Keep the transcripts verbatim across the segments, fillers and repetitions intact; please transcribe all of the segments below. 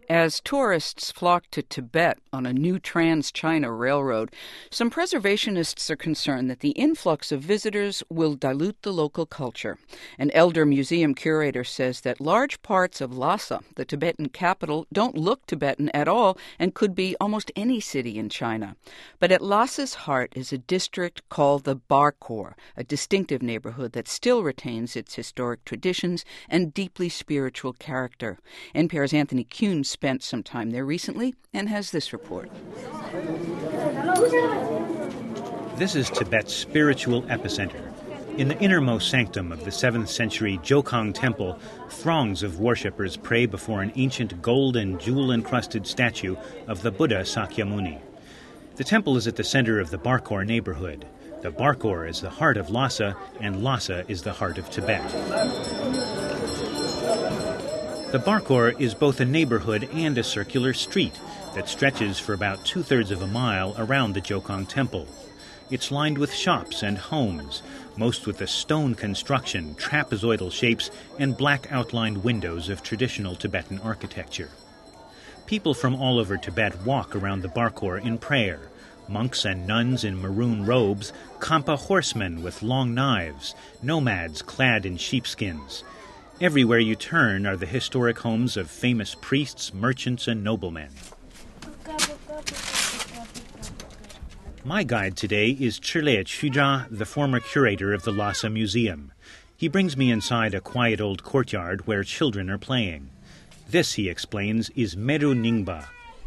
As tourists flock to Tibet on a new Trans-China railroad, some preservationists are concerned that the influx of visitors will dilute the local culture. An elder museum curator says that large parts of Lhasa, the Tibetan capital, don't look Tibetan at all and could be almost any city in China. But at Lhasa's heart is a district called the Barkor, a distinctive neighborhood that still retains its historic traditions and deeply spiritual character. N P R's Anthony Kuhn spent some time there recently and has this report. This is Tibet's spiritual epicenter. In the innermost sanctum of the seventh century Jokhang Temple, throngs of worshippers pray before an ancient gold and jewel-encrusted statue of the Buddha Sakyamuni. The temple is at the center of the Barkor neighborhood. The Barkor is the heart of Lhasa, and Lhasa is the heart of Tibet. The Barkor is both a neighborhood and a circular street that stretches for about two-thirds of a mile around the Jokhang Temple. It's lined with shops and homes, most with a stone construction, trapezoidal shapes, and black outlined windows of traditional Tibetan architecture. People from all over Tibet walk around the Barkor in prayer. Monks and nuns in maroon robes, Khampa horsemen with long knives, nomads clad in sheepskins. Everywhere you turn are the historic homes of famous priests, merchants, and noblemen. My guide today is Chile Chujia, the former curator of the Lhasa Museum. He brings me inside a quiet old courtyard where children are playing. This, he explains, is Meru Ningba.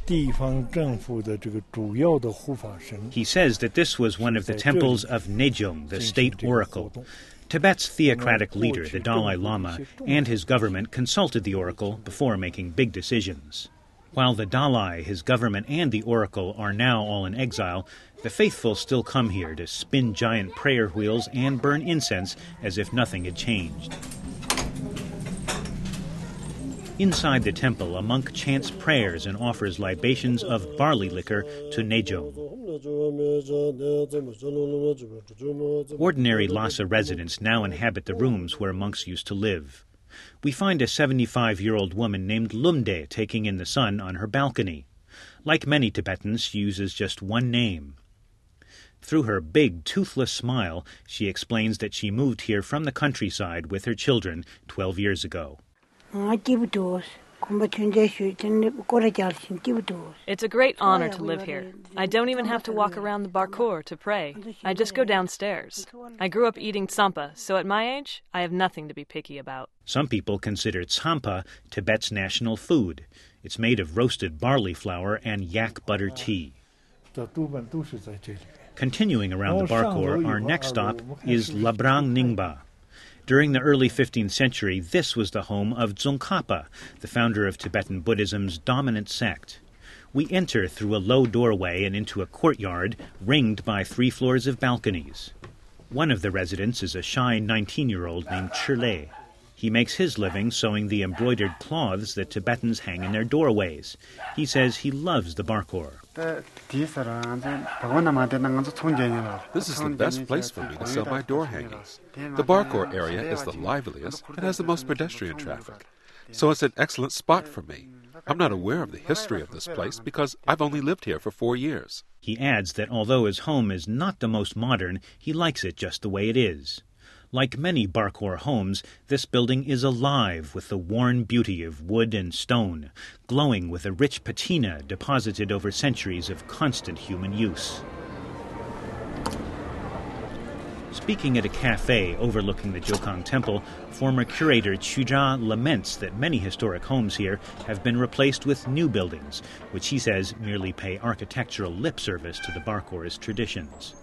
He says that this was one of the temples of Nejong, the state oracle. Tibet's theocratic leader, the Dalai Lama, and his government consulted the oracle before making big decisions. While the Dalai, his government, and the oracle are now all in exile, the faithful still come here to spin giant prayer wheels and burn incense as if nothing had changed. Inside the temple, a monk chants prayers and offers libations of barley liquor to Nejong. Ordinary Lhasa residents now inhabit the rooms where monks used to live. We find a seventy-five-year-old woman named Lumde taking in the sun on her balcony. Like many Tibetans, she uses just one name. Through her big, toothless smile, she explains that she moved here from the countryside with her children twelve years ago. It's a great honor to live here. I don't even have to walk around the Barkor to pray. I just go downstairs. I grew up eating tsampa, so at my age, I have nothing to be picky about. Some people consider tsampa Tibet's national food. It's made of roasted barley flour and yak butter tea. Continuing around the Barkor, our next stop is Labrang Ningba. During the early fifteenth century, this was the home of Tsongkhapa, the founder of Tibetan Buddhism's dominant sect. We enter through a low doorway and into a courtyard ringed by three floors of balconies. One of the residents is a shy nineteen-year-old named Chile. He makes his living sewing the embroidered cloths that Tibetans hang in their doorways. He says he loves the Barkor. This is the best place for me to sell my door hangings. The Barkor area is the liveliest and has the most pedestrian traffic, so it's an excellent spot for me. I'm not aware of the history of this place because I've only lived here for four years. He adds that although his home is not the most modern, he likes it just the way it is. Like many Barkor homes, this building is alive with the worn beauty of wood and stone, glowing with a rich patina deposited over centuries of constant human use. Speaking at a cafe overlooking the Jokhang Temple, former curator Chujia laments that many historic homes here have been replaced with new buildings, which he says merely pay architectural lip service to the Barkor's traditions.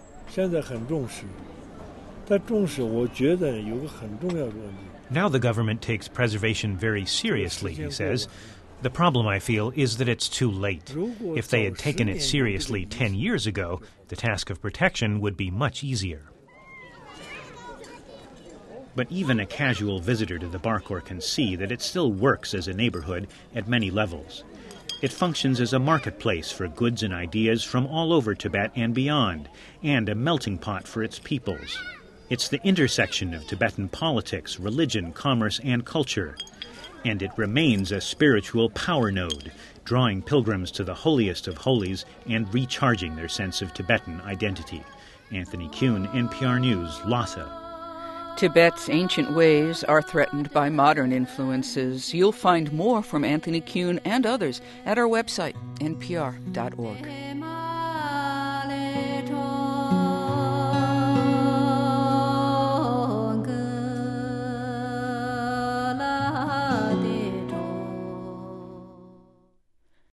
Now the government takes preservation very seriously, he says. The problem, I feel, is that it's too late. If they had taken it seriously ten years ago, the task of protection would be much easier. But even a casual visitor to the Barkor can see that it still works as a neighborhood at many levels. It functions as a marketplace for goods and ideas from all over Tibet and beyond, and a melting pot for its peoples. It's the intersection of Tibetan politics, religion, commerce, and culture. And it remains a spiritual power node, drawing pilgrims to the holiest of holies and recharging their sense of Tibetan identity. Anthony Kuhn, N P R News, Lhasa. Tibet's ancient ways are threatened by modern influences. You'll find more from Anthony Kuhn and others at our website, N P R dot org.